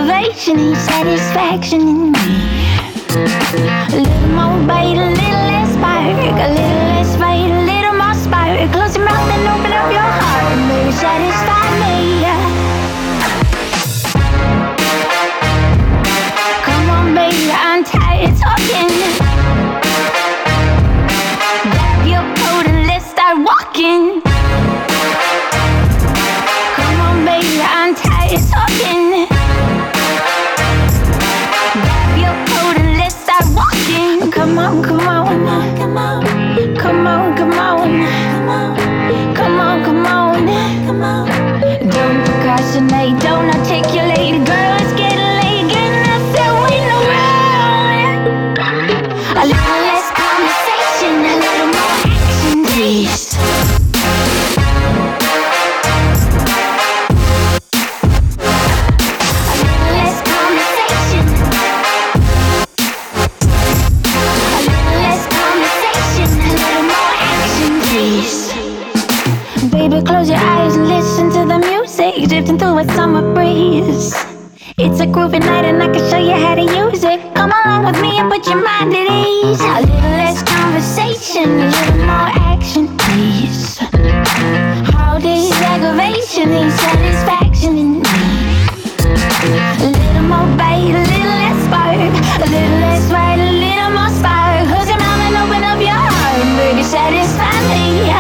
aggravation and satisfaction in me. A little more bite, a little less spark, a little less fight, a little more spark. Close your mouth and open up your heart, baby, satisfy me. Come on, baby, I'm tired talking. Grab your coat and let's start walking. Come on, baby, I'm tired talking. Grab your coat and let's start walking. Come on, come on, come on, come on, come on, come on, come on, come on. Don't procrastinate, don't articulate, girl, it's getting late, getting us that waiting around. A little less conversation, a little more action, please. Baby, close your eyes and listen to the music drifting through a summer breeze. It's a groovy night and I can show you how to use it. Come along with me and put your mind at ease. A little less conversation, a little more action, please. All this aggravation and satisfaction in me. A little more bite, a little less spark, a little less fight, a little more spark. Close your mouth and open up your heart, baby, satisfy me.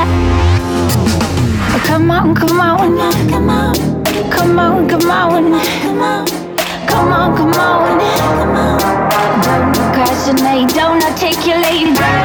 Come on, come on, come on, come on, come on, come on, come on, come on, come on. Don't procrastinate, don't articulate, girl.